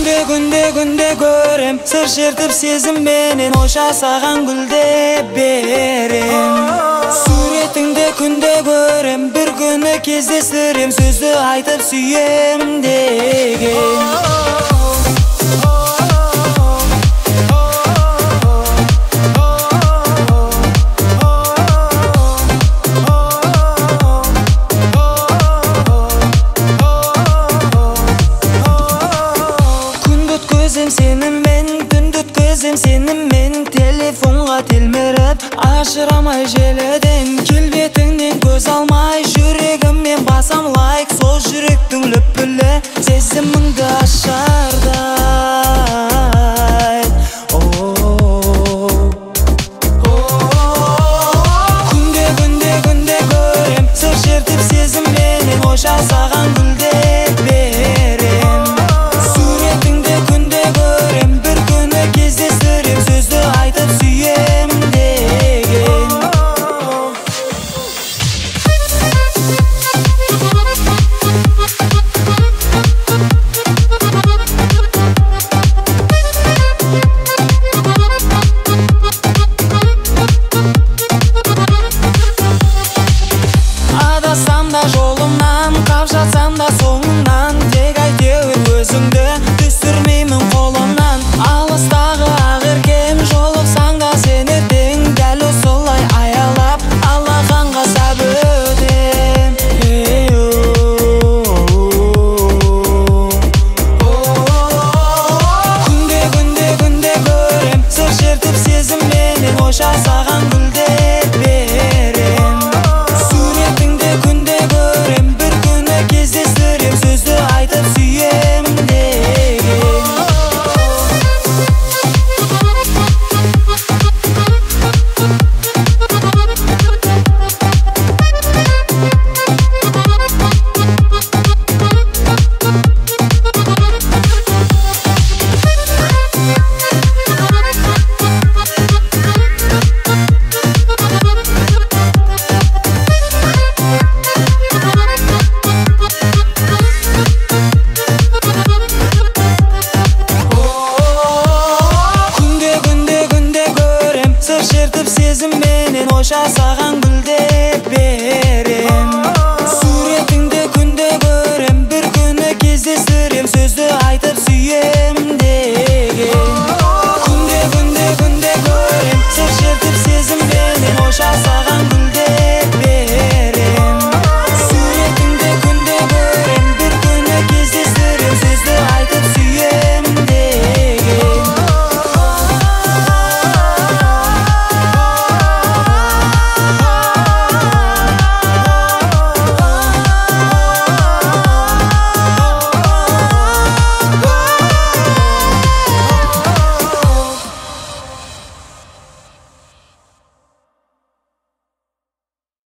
Күнде көрем, сыр шертіп сезім менен, оша саған гүлдеп берем. Суретіңде күнде көрем, бір күні кездестірем, сөзді айтып сүйем деген. Сеніммен, түнді өткізем сеніммен, телефонға телміріп ажырамай желіден. Келбетіңнен көз алмай, жүрегіммен басам лайк, сол жүректің лүпілі сезіміңді ашардай. Күнде көрем, сыр шертіп сезім менен, оша саған